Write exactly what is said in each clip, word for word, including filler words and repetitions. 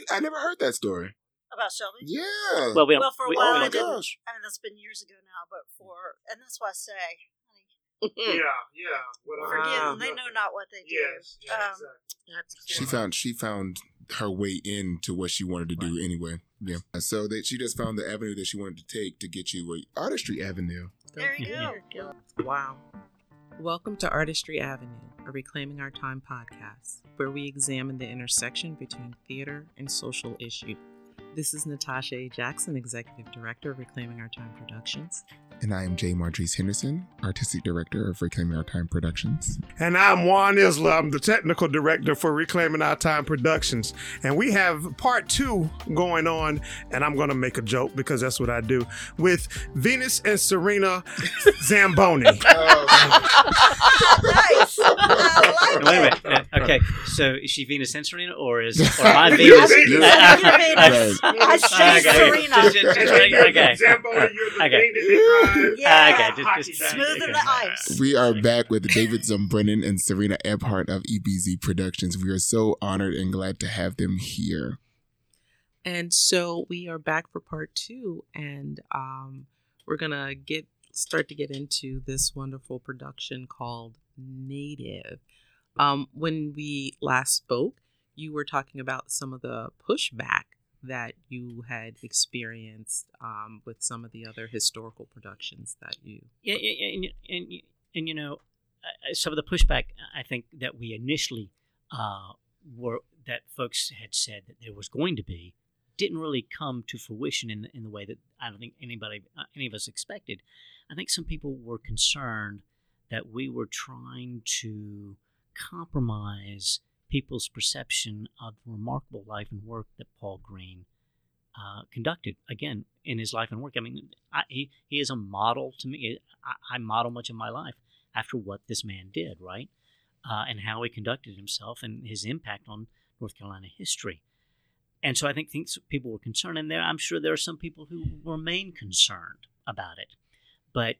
I never heard that story. About Shelby? Yeah. Well, we don't, Well, for a we, while oh I my didn't. gosh. I mean, that's been years ago now, but for, and that's why I say, Yeah, yeah. What forgive I- them, they know not what they do. Yes, yeah, Um, exactly. That's She found she found her way into what she wanted to do anyway. Yeah. So that she just found the avenue that she wanted to take to get you a Artistry Avenue. There you Yeah. go. Wow. Welcome to Artistry Avenue, a Reclaiming Our Time podcast, where we examine the intersection between theater and social issue. This is Natasha A. Jackson, Executive Director of Reclaiming Our Time Productions. And I am Jay Martrice Henderson, Artistic Director of Reclaiming Our Time Productions. And I'm Juan Isla. I'm the Technical Director for Reclaiming Our Time Productions. And we have part two going on, and I'm going to make a joke because that's what I do, with Venus and Serena Zamboni. Nice. I like Wait a it. minute. Okay, so is she Venus and Serena, or is or my Venus? You're Uh, Venus. I say Okay. Serena. Just- just- just- okay. Zamboni, you're the Okay. thing that they drive. Yeah. Okay, just, just, Smooth in the ice. We are back with David Zumbrennan and Serena Ebhart of E B Z Productions. We are so honored and glad to have them here. And so we are back for part two, and um, we're going to get start to get into this wonderful production called Native. Um, when we last spoke, you were talking about some of the pushback that you had experienced um, with some of the other historical productions that you... Yeah, yeah, and, and, and, and you know, uh, some of the pushback I think that we initially uh, were that folks had said that there was going to be didn't really come to fruition in the, in the way that I don't think anybody, uh, any of us expected. I think some people were concerned that we were trying to compromise people's perception of the remarkable life and work that Paul Green uh, conducted, again, in his life and work. I mean, I, he, he is a model to me. I, I model much of my life after what this man did, right? Uh, and how he conducted himself and his impact on North Carolina history. And so I think things, people were concerned, and there I'm sure there are some people who remain concerned about it. But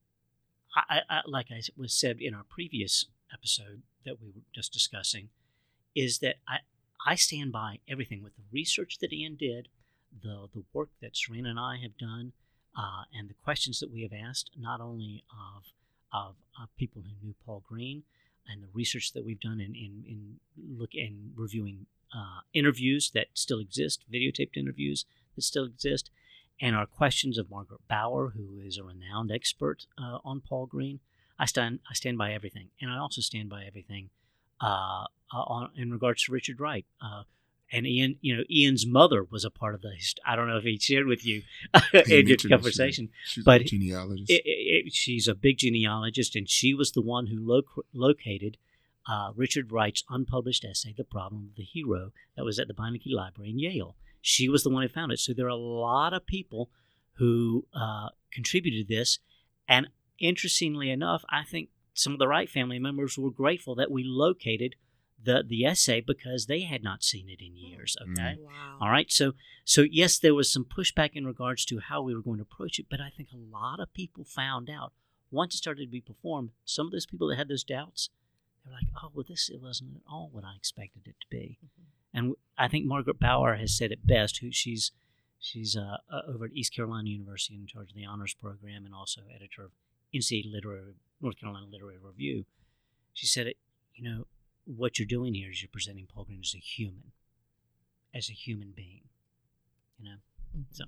I, I, like I was said in our previous episode that we were just discussing, is that I, I stand by everything with the research that Ian did, the the work that Serena and I have done, uh, and the questions that we have asked, not only of of, of people who knew Paul Green, and the research that we've done in in, in look in reviewing uh, interviews that still exist, videotaped interviews that still exist, and our questions of Margaret Bauer, who is a renowned expert uh, on Paul Green. I stand I stand by everything, and I also stand by everything uh, uh, on in regards to Richard Wright. Uh, and Ian, you know, Ian's mother was a part of the. I don't know if he shared with you in your conversation, she, she's but a genealogist. It, it, it, she's a big genealogist, and she was the one who lo- located uh, Richard Wright's unpublished essay, "The Problem of the Hero," that was at the Beinecke Library in Yale. She was the one who found it. So there are a lot of people who uh, contributed to this, and interestingly enough, I think some of the Wright family members were grateful that we located the the essay because they had not seen it in years. Okay, Wow. all right. So so yes, there was some pushback in regards to how we were going to approach it, but I think a lot of people found out once it started to be performed. Some of those people that had those doubts, they're like, "Oh, well, this it wasn't at all what I expected it to be." Mm-hmm. And I think Margaret Bauer has said it best. Who she's she's uh, uh, over at East Carolina University in charge of the honors program and also editor of N C double A Literary North Carolina Literary Review. She said it. You know, what you're doing here is you're presenting Paul Green as a human, as a human being. You know, so.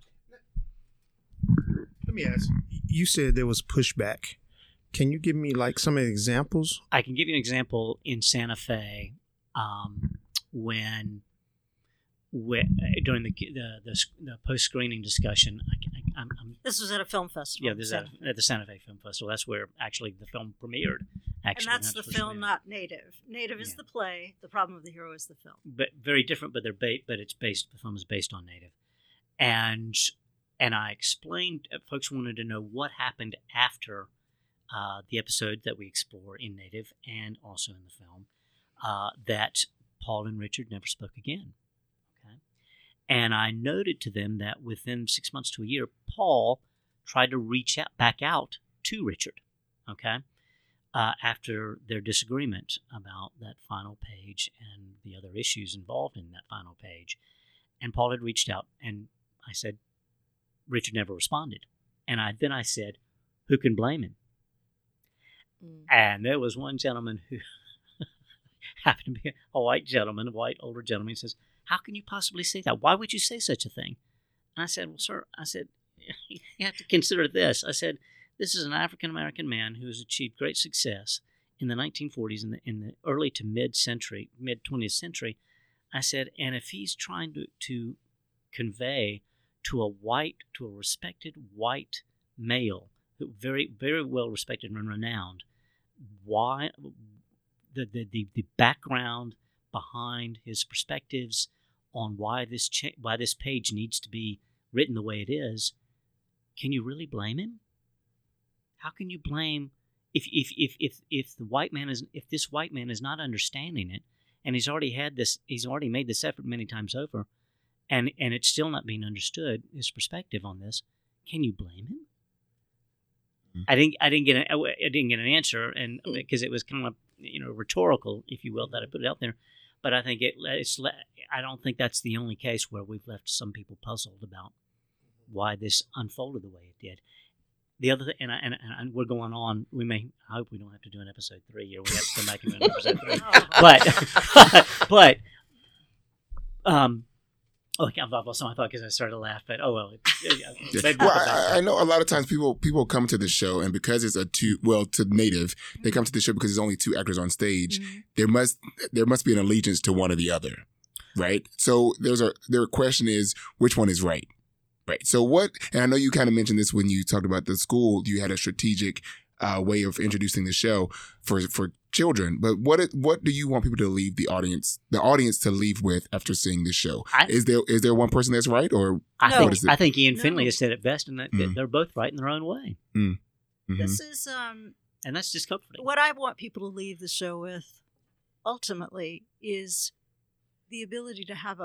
Let me ask you, you said there was pushback. Can you give me like some examples? I can give you an example in Santa Fe um, when, when during the the, the, the post screening discussion. I, I, I'm, I'm, This was at a film festival. yeah, this is at, at the Santa Fe Film Festival. That's where actually the film premiered. Actually, and that's the where film, it's not Native. Native is Yeah. the play. The Problem of the Hero is the film. but very different. But they're ba- but it's based. The film is based on Native, and and I explained. uh, Folks wanted to know what happened after uh, the episode that we explore in Native and also in the film. Uh, that Paul and Richard never spoke again. Okay, and I noted to them that within six months to a year, Paul tried to reach out back out to Richard. Okay. Uh, after their disagreement about that final page and the other issues involved in that final page. And Paul had reached out, and I said, Richard never responded. And I then I said, who can blame him? Mm. And there was one gentleman who happened to be a white gentleman, a white older gentleman. He says, how can you possibly say that? Why would you say such a thing? And I said, well, sir, I said, you have to consider this. I said, this is an African-American man who has achieved great success in the nineteen forties, in the, in the early to mid-century, mid-twentieth century. I said, and if he's trying to, to convey to a white, to a respected white male, who very, very well respected and renowned, why the the, the, the background behind his perspectives on why this cha- why this page needs to be written the way it is, can you really blame him? How can you blame if if if if if the white man is if this white man is not understanding it, and he's already had this, he's already made this effort many times over, and and it's still not being understood, his perspective on this, can you blame him? Mm-hmm. I didn't I didn't get an, I didn't get an answer, and because it was kind of, you know, rhetorical, if you will, that I put it out there. But I think it it's I don't think that's the only case where we've left some people puzzled about why this unfolded the way it did. The other thing, and, I, and, and we're going on, we may, I hope we don't have to do an episode three, or we have to come back and do an episode three. But, but, um, oh, I've lost my thought because I started to laugh, but oh well. It, it, yeah. Well, I, I know a lot of times people people come to the show, and because it's a two, well, to Native, they come to the show because there's only two actors on stage. Mm-hmm. There must there must be an allegiance to one or the other, right? So there's a their question is, which one is right? Right. So what, and I know you kind of mentioned this when you talked about the school, you had a strategic uh, way of introducing the show for for children, but what what do you want people to leave the audience, the audience to leave with after seeing this show? I, is there is there one person that's right, or I no. think I think Ian no. Finley has said it best, and that mm. they're both right in their own way. Mm. Mm-hmm. This is um, and that's just comforting. What I want people to leave the show with, ultimately, is the ability to have a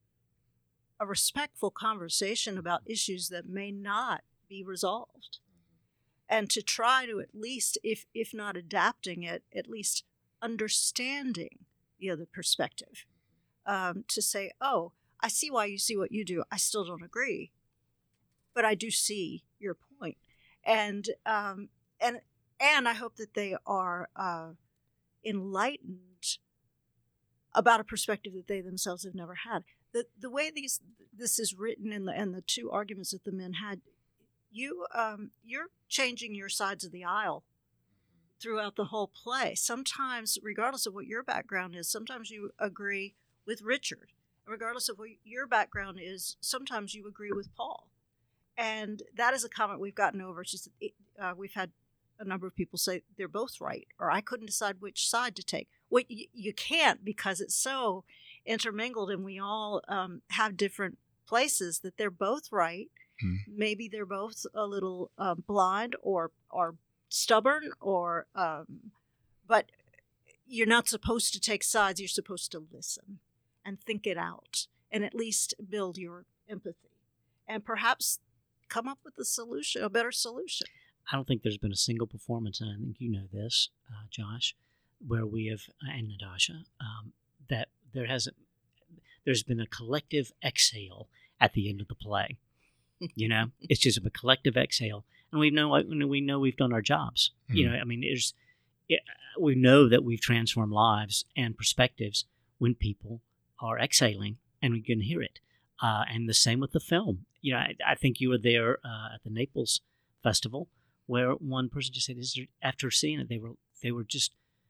a respectful conversation about issues that may not be resolved, and to try to at least, if if not adapting it, at least understanding the other perspective. Um, to say, oh, I see why you see what you do. I still don't agree, but I do see your point. And um, and and I hope that they are uh, enlightened about a perspective that they themselves have never had. The the way these this is written in the and the two arguments that the men had, you um, you're changing your sides of the aisle throughout the whole play. Sometimes, regardless of what your background is, sometimes you agree with Richard. Regardless of what your background is, sometimes you agree with Paul. And that is a comment we've gotten over. It's just, uh, we've had a number of people say they're both right, or I couldn't decide which side to take. Well, you, you can't, because it's so intermingled, and we all um, have different places that they're both right. Mm-hmm. Maybe they're both a little uh, blind or or stubborn, or um, but you're not supposed to take sides. You're supposed to listen and think it out, and at least build your empathy, and perhaps come up with a solution, a better solution. I don't think there's been a single performance, and I think you know this, uh, Josh, where we have, and Natasha, um, that there hasn't, there's been a collective exhale at the end of the play. You know, it's just a collective exhale, and we know we know we've done our jobs. Mm-hmm. You know, I mean, there's, it, we know that we've transformed lives and perspectives when people are exhaling, and we can hear it. Uh, and the same with the film. You know, I, I think you were there uh, at the Naples Festival, where one person just said, "Is there?" After seeing it, they were they were just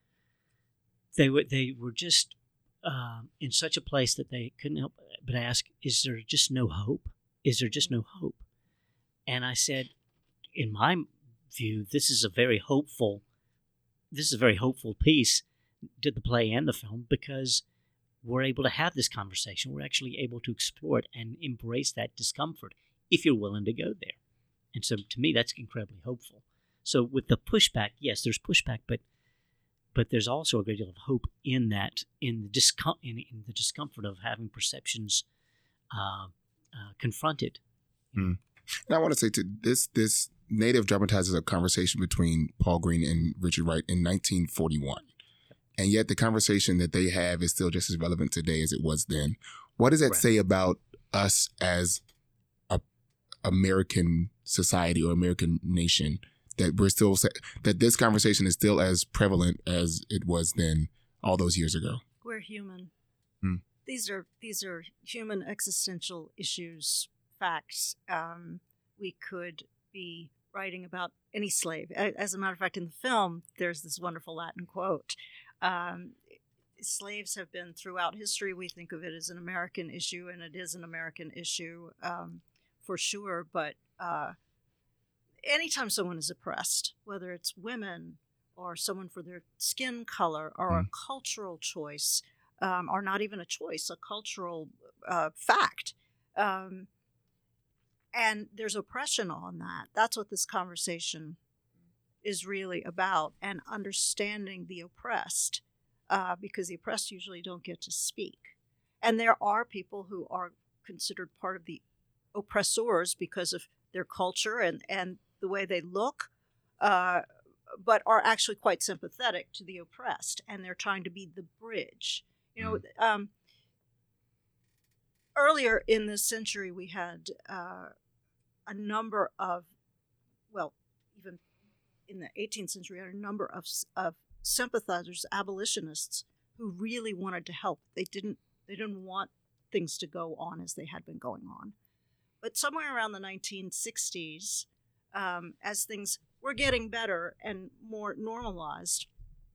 they were they were just um, in such a place that they couldn't help but ask, "Is there just no hope? Is there just no hope?" And I said, in my view, this is a very hopeful. This is a very hopeful piece to the play and the film, because we're able to have this conversation. We're actually able to explore it and embrace that discomfort if you're willing to go there. And so to me, that's incredibly hopeful. So with the pushback, yes, there's pushback, but but there's also a great deal of hope in that, in the, discom- in, in the discomfort of having perceptions uh, uh, confronted. Mm. And I want to say to this, this Native dramatizes a conversation between Paul Green and Richard Wright in nineteen forty-one. And yet the conversation that they have is still just as relevant today as it was then. What does that right. say about us as a American society or American nation, that we're still that this conversation is still as prevalent as it was then all those years ago. We're human. Hmm. These are these are human existential issues, facts. Um, we could be writing about any slave. As a matter of fact, in the film, there's this wonderful Latin quote. Um, slaves have been throughout history. We think of it as an American issue, and it is an American issue um, for sure. But uh, anytime someone is oppressed, whether it's women or someone for their skin color or mm. a cultural choice, um, or not even a choice, a cultural uh, fact, um, and there's oppression on that. That's what this conversation is really about, and understanding the oppressed. Uh, because the oppressed usually don't get to speak. And there are people who are considered part of the oppressors because of their culture and, and the way they look, uh, but are actually quite sympathetic to the oppressed, and they're trying to be the bridge. You know, um, earlier in this century, we had uh, a number of, well, even in the eighteenth century, a number of, of sympathizers, abolitionists, who really wanted to help. They didn't they didn't want things to go on as they had been going on. But somewhere around the nineteen sixties, um, as things were getting better and more normalized,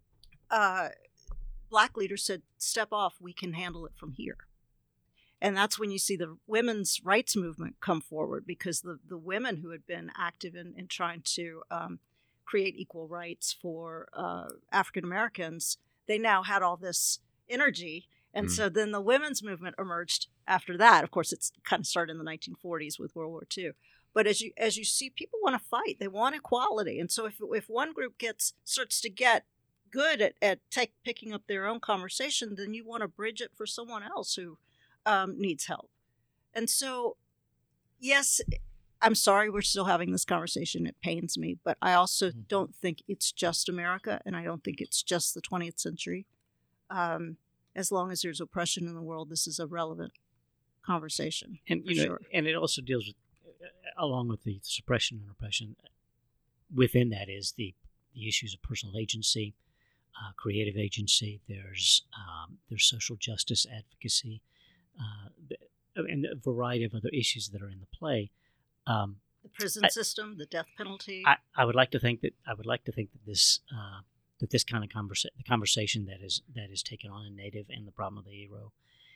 uh, Black leaders said, step off, we can handle it from here. And that's when you see the women's rights movement come forward, because the, the women who had been active in, in trying to um, create equal rights for uh, African Americans, they now had all this energy. And mm. so then the women's movement emerged after that. Of course, it's kind of started in the nineteen forties with World War Two. But as you as you see, people want to fight. They want equality. And so if if one group gets starts to get good at, at take, picking up their own conversation, then you want to bridge it for someone else who um, needs help. And so, yes, I'm sorry we're still having this conversation. It pains me, but I also mm-hmm. don't think it's just America, and I don't think it's just the twentieth century. Um, as long as there's oppression in the world, this is a relevant conversation. And you know, sure. and it also deals with, along with the suppression and oppression, within that is the, the issues of personal agency, uh, creative agency. There's um, there's social justice advocacy, uh, and a variety of other issues that are in the play. Um, the prison I, system, the death penalty. I, I would like to think that I would like to think that this uh, that this kind of conversa- the conversation that is that is taken on in Native and the problem of the Aro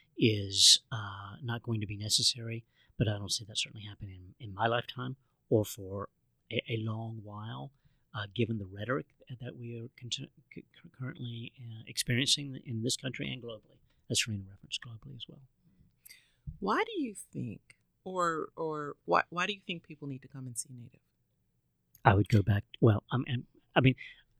is uh, not going to be necessary. But I don't see that certainly happening in, in my lifetime or for a, a long while, uh, given the rhetoric that we are con- c- currently uh, experiencing in this country and globally, as Serena referenced, globally as well. Why do you think? Or, or why, why do you think people need to come and see Native? I would go back. Well, I'm, I'm, I mean,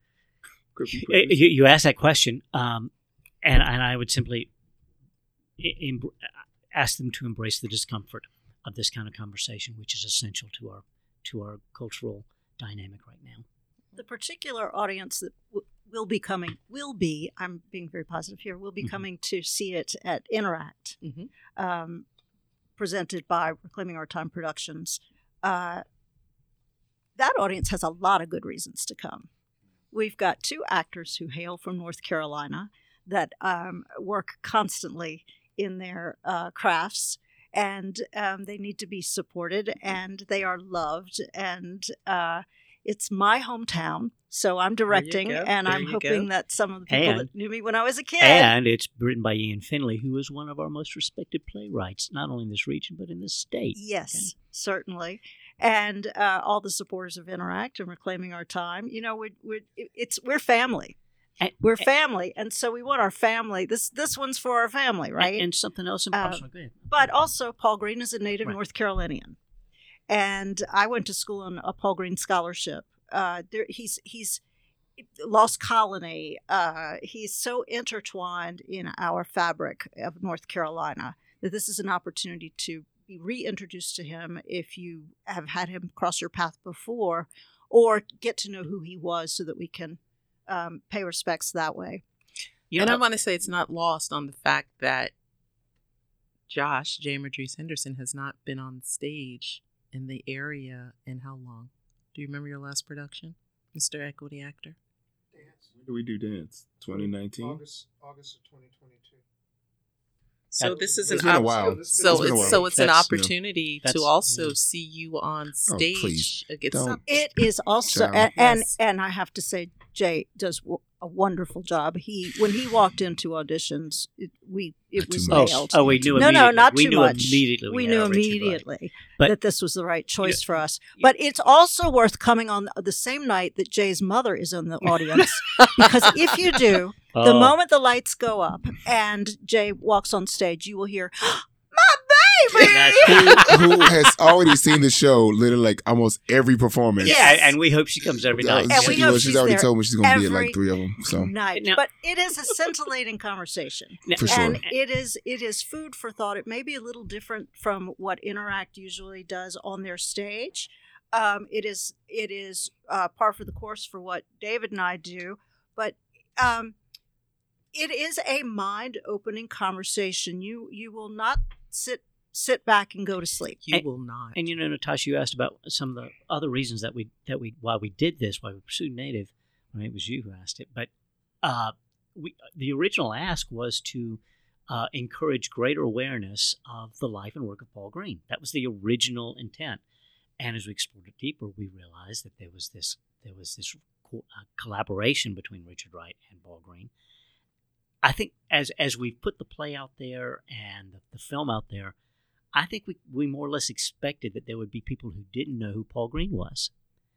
you, you asked that question, um, and and I would simply em- ask them to embrace the discomfort of this kind of conversation, which is essential to our to our cultural dynamic right now. The particular audience that w- will be coming will be. I'm being very positive here. Will be mm-hmm. coming to see it at Interact. Mm-hmm. Um, presented by Reclaiming Our Time Productions. Uh, that audience has a lot of good reasons to come. We've got two actors who hail from North Carolina that um, work constantly in their uh, crafts, and um, they need to be supported, and they are loved, and uh, it's my hometown, so I'm directing, and there I'm hoping go. that some of the people and, that knew me when I was a kid. And it's written by Ian Finley, who is one of our most respected playwrights, not only in this region, but in this state. Yes, okay? certainly. And uh, all the supporters of Interact and Reclaiming Our Time. You know, we're, we're, it's, we're family. And, we're family, and so we want our family. This this one's for our family, right? And, and something else important. Uh, oh, but also, Paul Green is a native right. North Carolinian. And I went to school on a Paul Green scholarship. Uh, there, he's he's Lost Colony. Uh, he's so intertwined in our fabric of North Carolina that this is an opportunity to be reintroduced to him if you have had him cross your path before, or get to know who he was so that we can um, pay respects that way. You and know, I want to say it's not lost on the fact that Josh, J. Madrice Henderson, has not been on stage in the area in how long? Do you remember your last production, Mister Equity Actor? Dance. When do we do dance? twenty nineteen? August, August of twenty twenty-two. So That- this is It's an been a op- while. So It's been a it's while. so it's an That's- opportunity That's- to also yeah. see you on Oh, stage. please. It's Don't. It is also, Child. and, and Yes. and I have to say, Jay does w- a wonderful job. He when he walked into auditions, it, we it Not too was much. Oh, nailed. oh, we knew no, immediately. no, not we too knew much. immediately. We had knew a Richard Wright. immediately But- that this was the right choice for us. Yeah. But it's also worth coming on the same night that Jay's mother is in the audience, because if you do, the Oh. moment the lights go up and Jay walks on stage, you will hear, "My baby!" That's- Who has already seen the show literally like almost every performance. Yeah, and we hope she comes every Uh, night. And she- we hope well, she's she's already there told me she's going to be at every like three of them. So night. Now- But it is a scintillating conversation. Now- For sure. And it is it is food for thought. It may be a little different from what Interact usually does on their stage. Um, it is it is uh, par for the course for what David and I do, but um, it is a mind opening conversation. You you will not sit sit back and go to sleep. You And- will not. And you know, Natasha, you asked about some of the other reasons that we that we why we did this, why we pursued Native. I mean, it was you who asked it, but uh, we the original ask was to uh, encourage greater awareness of the life and work of Paul Green. That was the original intent. And as we explored it deeper, we realized that there was this there was this co- uh, collaboration between Richard Wright and Paul Green. I think as as we've put the play out there and the, the film out there, I think we, we more or less expected that there would be people who didn't know who Paul Green was.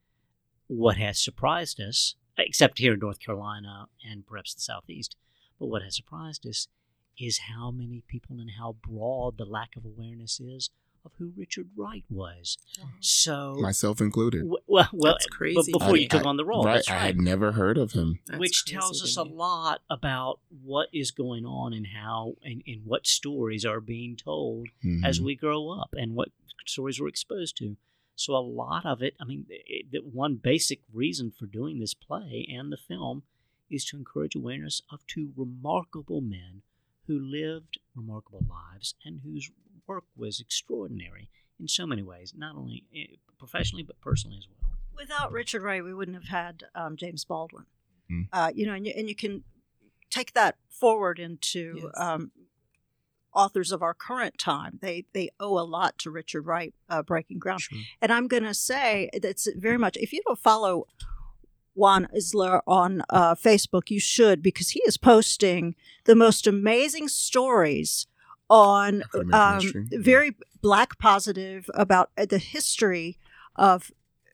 What has surprised us, except here in North Carolina and perhaps the Southeast, but what has surprised us is how many people and how broad the lack of awareness is of who Richard Wright was. So, myself included. w- well, well, That's but crazy. before I- you took I- on the role, right, that's I right. had never heard of him. That's Which crazy tells to us a me. lot about what is going on and how and, and what stories are being told Mhm. as we grow up and what stories we're exposed to. So a lot of it, I mean, it, it, one basic reason for doing this play and the film is to encourage awareness of two remarkable men who lived remarkable lives and whose work was extraordinary in so many ways, not only eh, professionally but personally as well. Without Richard Wright, we wouldn't have had um, James Baldwin. Mm. Uh, you know, and you, and you can take that forward into Yes. um, authors of our current time. They they owe a lot to Richard Wright uh, breaking ground. Sure. And I'm going to say that's very much, if you don't follow Juan Isler on uh, Facebook, you should, because he is posting the most amazing stories on African-American um, history. very Black positive about uh, the history of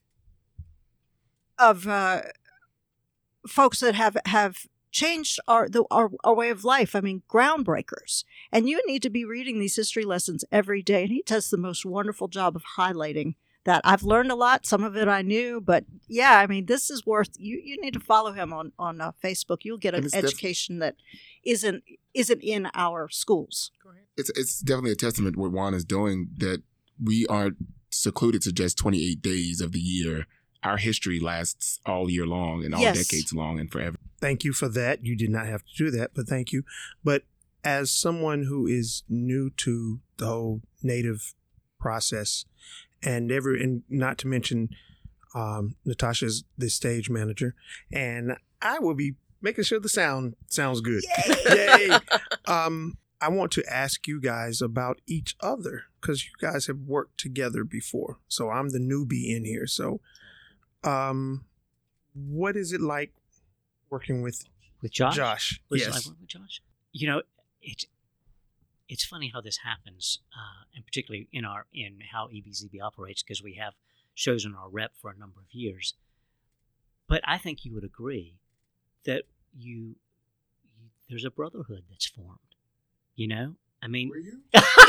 of uh, folks that have have changed our the our, our way of life. I mean, groundbreakers. And you need to be reading these history lessons every day. And he does the most wonderful job of highlighting that. I've learned a lot. Some of it I knew, but yeah, I mean, this is worth. You you need to follow him on on uh, Facebook. You'll get an And it's def- education that isn't isn't in our schools. It's it's definitely a testament what Juan is doing, that we aren't secluded to just twenty-eight days of the year. Our history lasts all year long and all Yes. decades long and forever. Thank you for that. You did not have to do that, but thank you. But as someone who is new to the whole Native process, and every, and not to mention um, Natasha's the stage manager, and I will be making sure the sound sounds good. Yay! Um, I want to ask you guys about each other, because you guys have worked together before. So I'm the newbie in here. So, um, what is it like working with With Josh? Josh? Was it Yes. like working with Josh? You know, it's it's funny how this happens, uh, and particularly in our in how E B Z B operates, because we have shows in our rep for a number of years. But I think you would agree that you, you there's a brotherhood that's formed. You know, I mean, you?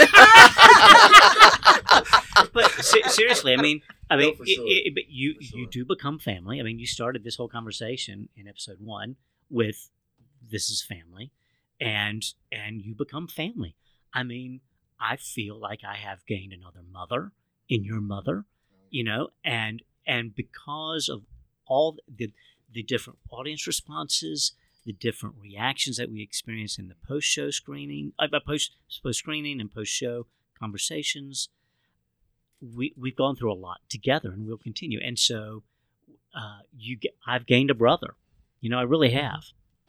but se- seriously, I mean, I No, mean, for it- sure. it- but you For sure. you do become family. I mean, you started this whole conversation in episode one with "This is family," and and you become family. I mean, I feel like I have gained another mother in your mother, you know, and and because of all the the different audience responses, the different reactions that we experience in the post-show screening, uh, post post screening and post-show conversations. We we've gone through a lot together, and we'll continue. And so, uh, you get, I've gained a brother. You know, I really have.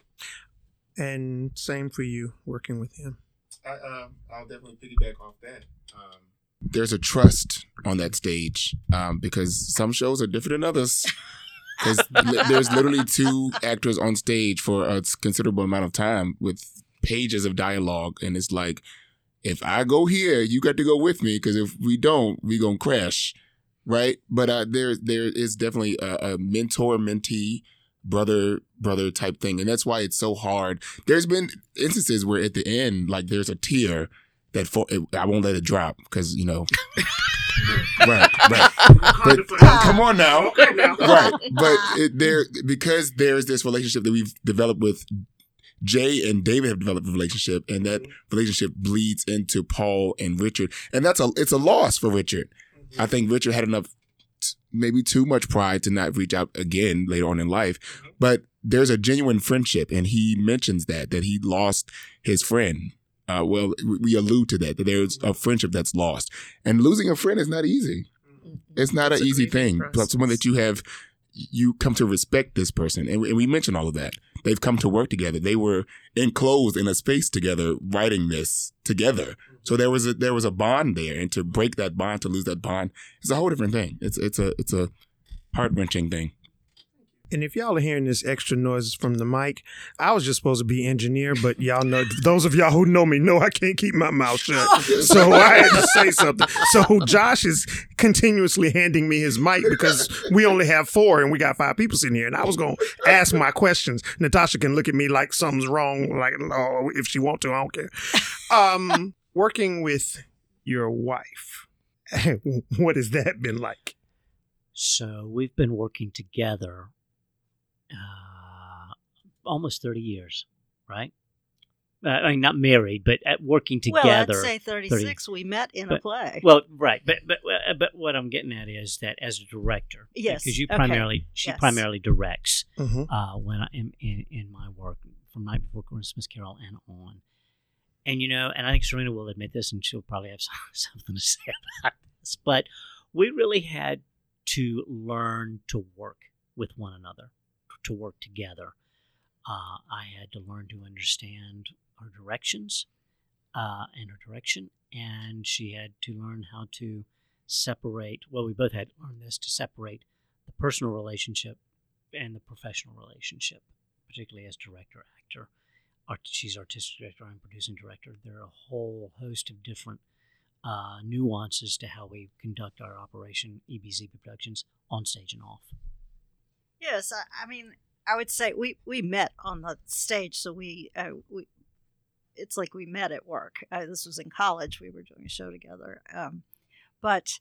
And same for you, working with him. I, um, I'll definitely piggyback off that. Um, there's a trust on that stage um, because some shows are different than others. Because li- there's literally two actors on stage for a considerable amount of time with pages of dialogue, and it's like, if I go here, you got to go with me, because if we don't, we gonna crash, right? But uh, there there is definitely a, a mentor mentee brother brother type thing, and that's why it's so hard. There's been instances where at the end, like, there's a tear that for, I won't let it drop because, you know. right, right. But come on now, right? But it, there, because there's this relationship that we've developed with Jay and David have developed a relationship, and that relationship bleeds into Paul and Richard, and that's a it's a loss for Richard. I think Richard had enough, maybe too much pride to not reach out again later on in life, but there's a genuine friendship, and he mentions that that he lost his friend. Uh, well, we allude to that, that there's a friendship that's lost. And losing a friend is not easy. It's not an easy thing. But someone that you have, you come to respect this person. And, and we mentioned all of that. They've come to work together. They were enclosed in a space together, writing this together. So there was a, there was a bond there. And to break that bond, to lose that bond, it's a whole different thing. It's, it's a, it's a heart-wrenching thing. And if y'all are hearing this extra noise from the mic, I was just supposed to be engineer, but y'all know, those of y'all who know me know I can't keep my mouth shut. So I had to say something. So Josh is continuously handing me his mic because we only have four and we got five people sitting here. And I was going to ask my questions. Natasha can look at me like something's wrong, like, oh, if she wants to, I don't care. Um, working with your wife, what has that been like? So we've been working together Uh, almost thirty years, right? Uh, I mean, not married, but at working together. Well, I'd say thirty-six. thirty, we met in but, a play. Well, right, but but but what I'm getting at is that as a director, yes, because you okay. primarily she yes. primarily directs Mm-hmm. uh, when I am in, in my work from Night Before Christmas Carol and on, and you know, and I think Serena will admit this, and she'll probably have something to say about this, but we really had to learn to work with one another. To work together. Uh, I had to learn to understand her directions uh, and her direction, and she had to learn how to separate, well, we both had to learn this, to separate the personal relationship and the professional relationship, particularly as director, actor. Art, she's artistic director, I'm producing director. There are a whole host of different uh, nuances to how we conduct our operation, E B Z Productions, on stage and off. Yes, I, I mean, I would say we, we met on the stage, so we, uh, we it's like we met at work. Uh, this was in college. We were doing a show together. Um, but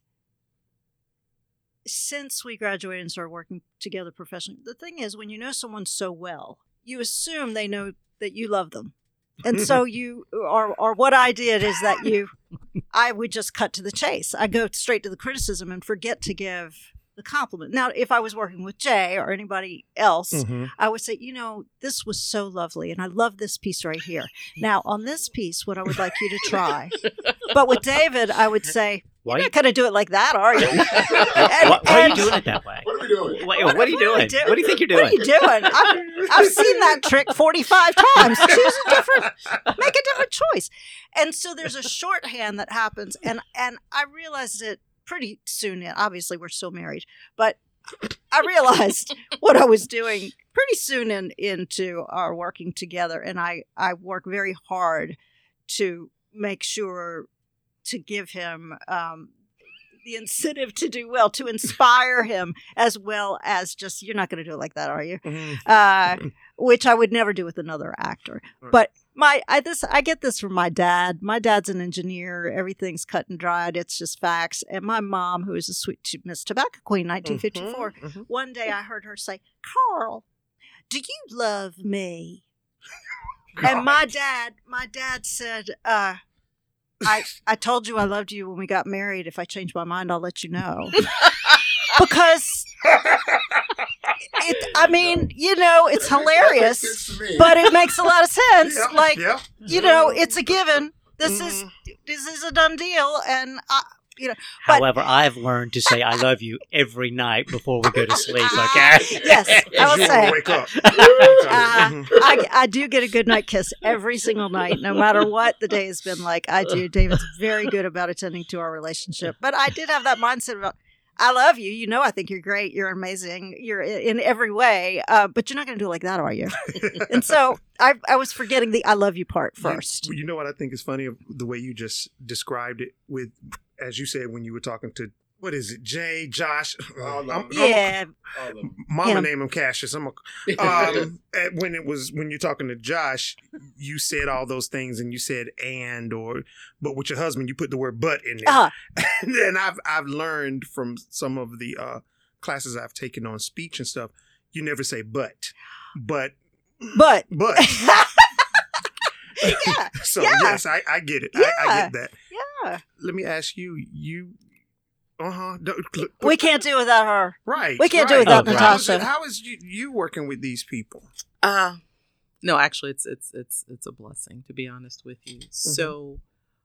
since we graduated and started working together professionally, the thing is, when you know someone so well, you assume they know that you love them. And so you, or, or what I did is that you, I would just cut to the chase. I go straight to the criticism and forget to give the compliment. Now, if I was working with Jay or anybody else, Mm-hmm. I would say, you know, this was so lovely, and I love this piece right here. Now, on this piece, what I would like you to try. But with David, I would say, Why you're not going to do it like that, are you? And, why, why are you and- doing it that way? What are we doing? What, what are you doing? What do you think you're doing? What are you doing? I've, I've seen that trick forty-five times. Choose a different, make a different choice. And so there's a shorthand that happens, and and I realized it pretty soon. In, obviously, we're still married, but I realized what I was doing pretty soon in, into our working together, and I I work very hard to make sure to give him um, the incentive to do well, to inspire him, as well as just, you're not going to do it like that, are you? Mm-hmm. Uh, which I would never do with another actor. But my, I this, I get this from my dad. My dad's an engineer. Everything's cut and dried. It's just facts. And my mom, who is a sweet Miss Tobacco Queen, nineteen fifty-four. Mm-hmm. One day I heard her say, "Carl, do you love me?" And my dad, my dad said, uh, I, I told you I loved you when we got married. If I change my mind, I'll let you know. Because it, I mean, you know, it's That hilarious, makes sense to me. but it makes a lot of sense. Yeah, Like, yeah. you know, it's a given. This Mhm. is this is a done deal, and I, you know, but However, I've learned to say I love you every night before we go to sleep. Okay. yes, I will You say. wanna wake up. Uh, Mhm. I, I do get a good night kiss every single night, no matter what the day has been like. I do. David's very good about attending to our relationship. But I did have that mindset about, I love you. You know, I think you're great. You're amazing. You're i- in every way. Uh, but you're not going to do it like that, are you? And so I, I was forgetting the I love you part first. You, you know what I think is funny of the way you just described it with, as you said when you were talking to, what is it, Jay, Josh? All of I'm- them. Yeah. All of them. Mama Him. named him Cassius. I'm a, um, and when it was when you're talking to Josh, you said all those things and you said and or but with your husband you put the word but in there. Uh, And I've I've learned from some of the uh, classes I've taken on speech and stuff, you never say but, but but. but. Yeah. So Yeah. yes, I, I get it. I, I Yeah. get that. Yeah. Let me ask you, you, uh huh. We can't do without her. Right. we can't do right. without Oh, right. How is, Natasha. it, how is you, you working with these people? Uh no, actually it's it's it's it's a blessing, to be honest with you. So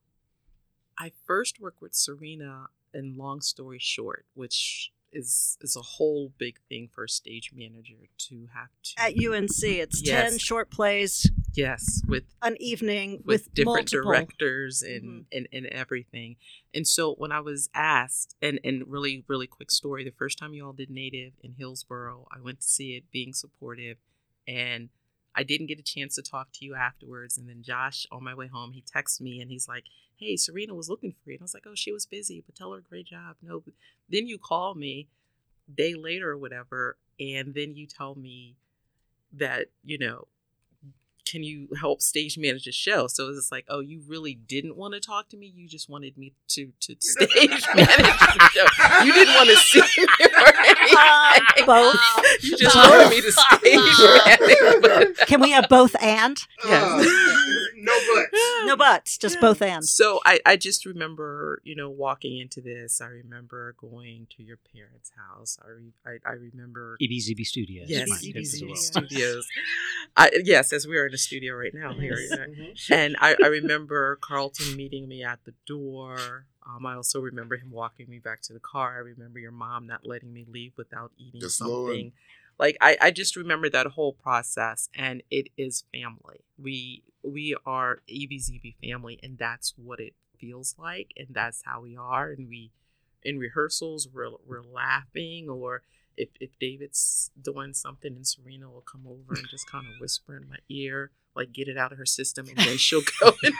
I first worked with Serena in Long Story Short, which is is a whole big thing for a stage manager to have to At U N C, it's Yes. ten short plays, yes, with an evening with, with, different multiple. directors and, Mhm. and and everything. And so when I was asked, and and really really quick story, the first time you all did Native in Hillsborough, I went to see it, being supportive, and I didn't get a chance to talk to you afterwards. And then Josh, on my way home, he texted me and he's like, "Hey, Serena was looking for you." And I was like, "Oh, she was busy, but tell her great job." No, but then you call me day later or whatever, and then you tell me that, you know, can you help stage manage the show? So it's like, oh, you really didn't want to talk to me. You just wanted me to to stage manage the show. You didn't want to see me or anything. Uh, both. You just wanted me to stage manage. But Can we have both and? Yes. No buts. No buts, just both and. So I, I just remember, you know, walking into this. I remember going to your parents' house. I re, I, I remember. E B Z B Studios. Yes, Right, E B Z B as well. Studios. I, yes, as we are in the studio right now here. And I, I remember Carlton meeting me at the door. Um, I also remember him walking me back to the car. I remember your mom not letting me leave without eating Yes, something. Lord. Like I, I just remember that whole process, and it is family. We we are E B Z B family, and that's what it feels like, and that's how we are. And we, in rehearsals, we're we're laughing, or if if David's doing something, and Serena will come over and just kind of whisper in my ear, like get it out of her system, and then she'll go and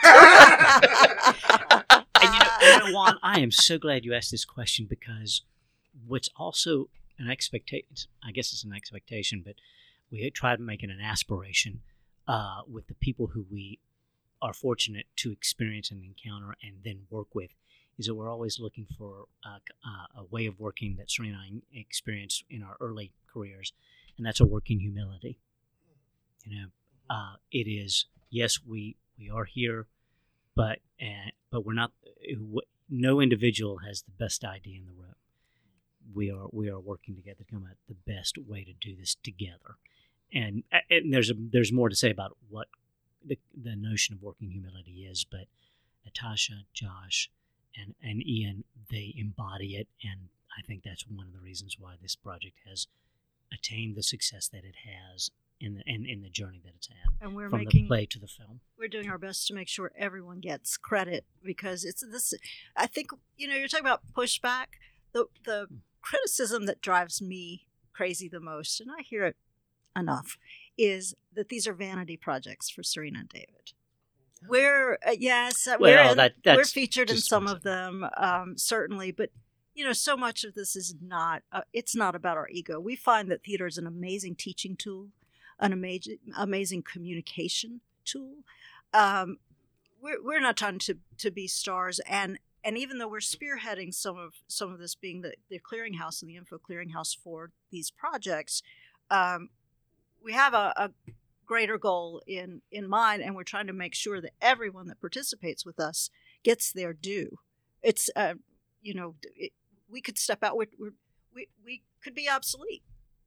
And you know, you know, Juan, I am so glad you asked this question, because what's also an expectation, I guess it's an expectation, but we try to make it an aspiration uh, with the people who we are fortunate to experience and encounter and then work with, is that we're always looking for uh, uh, a way of working that Serena and I experienced in our early careers, and that's a working humility. You know, uh, it is, yes, we, we are here, but uh, but we're not. No individual has the best idea in the room. We are we are working together to come up with the best way to do this together. And and there's a, there's more to say about what the the notion of working humility is, but Natasha, Josh, and and Ian, they embody it, and I think that's one of the reasons why this project has attained the success that it has in the in, in the journey that it's had, And we're from making the play to the film. we're doing our best to make sure everyone gets credit, because it's this. I think, you know, you're talking about pushback. The the criticism that drives me crazy the most, and I hear it enough, is that these are vanity projects for Serena and David. We're uh, yes, uh, we're Well, in, that- we're that's featured in just some one of them, um, certainly, but you know, so much of this is not. Uh, it's not about our ego. We find that theater is an amazing teaching tool, an amazing amazing communication tool. Um, we're we're not trying to to be stars, and and even though we're spearheading some of some of this, being the the clearinghouse and the info clearinghouse for these projects, um, we have a, a greater goal in in mind, and we're trying to make sure that everyone that participates with us gets their due. It's uh, you know, it, we could step out. We're, we're, we we could be obsolete.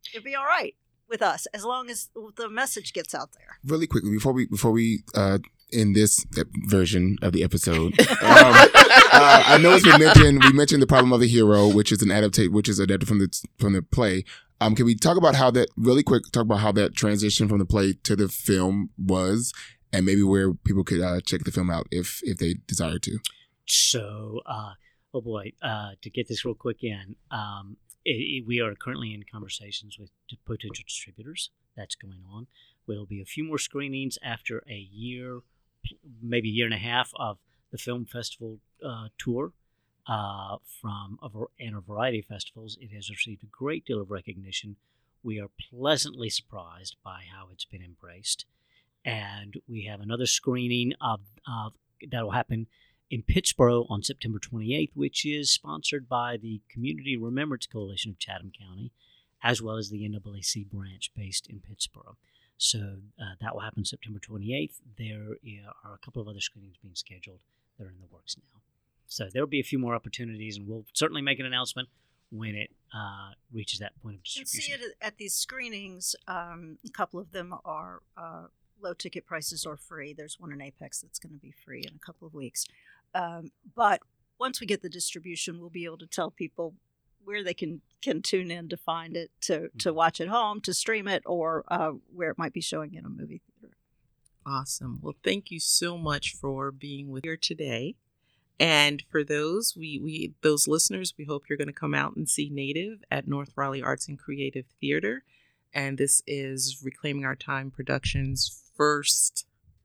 it'd be all right with us as long as the message gets out there. Really quickly before we before we uh, end this version of the episode, um, uh, I know it's been mentioned. We mentioned The Problem of the Hero, which is an adaptation, which is adapted from the from the play. Um, can we talk about how that really quick? Talk about how that transition from the play to the film was, and maybe where people could uh, check the film out if if they desire to. So, uh, oh boy, uh, to get this real quick in, um, it, it, we are currently in conversations with potential distributors. That's going on. There'll be a few more screenings after a year, maybe a year and a half of the film festival uh, tour. Uh, from a, and a variety of festivals. It has received a great deal of recognition. We are pleasantly surprised by how it's been embraced. And we have another screening of, of that will happen in Pittsboro on September twenty-eighth, which is sponsored by the Community Remembrance Coalition of Chatham County, as well as the N double A C branch based in Pittsboro. So uh, that will happen September twenty-eighth. There are a couple of other screenings being scheduled that are in the works now. So there'll be a few more opportunities, and we'll certainly make an announcement when it uh, reaches that point of You can distribution. see it at these screenings. Um, a couple of them are uh, low ticket prices or free. There's one in Apex that's going to be free in a couple of weeks. Um, but once we get the distribution, we'll be able to tell people where they can, can tune in to find it, to, to watch at home, to stream it, or uh, where it might be showing in a movie theater. Awesome. Well, thank you so much for being with here today. And for those we, we those listeners, we hope you're going to come out and see Native at North Raleigh Arts and Creative Theater. And this is Reclaiming Our Time Productions' first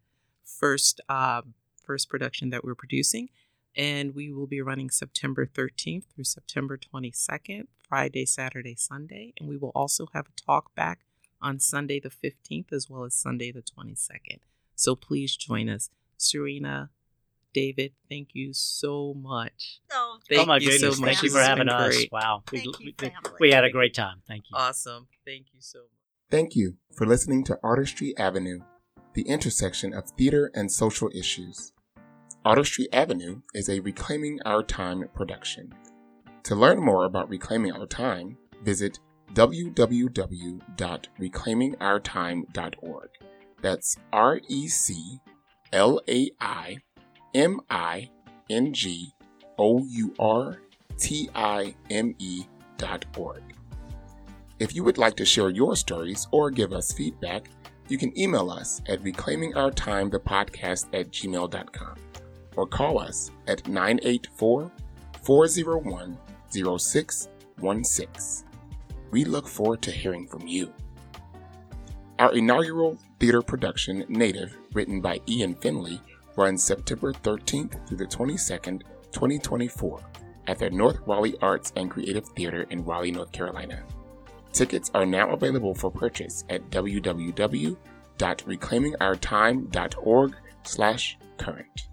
first uh, first production that we're producing. And we will be running September thirteenth through September twenty-second, Friday, Saturday, Sunday. And we will also have a talk back on Sunday the fifteenth as well as Sunday the twenty-second. So please join us. Serena, David, thank you so much. Oh, Thank oh my you goodness! so much. Thank you This for has having been us. great. Wow, Thank we, you, we, family. we had a great time. Thank you. Awesome. Thank you so much. Thank you for listening to Artistry Avenue, the intersection of theater and social issues. Artistry Avenue is a Reclaiming Our Time production. To learn more about Reclaiming Our Time, visit w w w dot reclaiming our time dot org. That's R E C L A I M I N G O U R T I M E dot org. If you would like to share your stories or give us feedback, you can email us at reclaimingourtimethepodcast at gmail dot com or call us at nine eight four, four oh one, oh six one six. We look forward to hearing from you. Our inaugural theater production, Native, written by Ian Finley, runs September thirteenth through the twenty-second, twenty twenty-four at the North Raleigh Arts and Creative Theater in Raleigh, North Carolina. Tickets are now available for purchase at w w w dot reclaiming our time dot org slash current.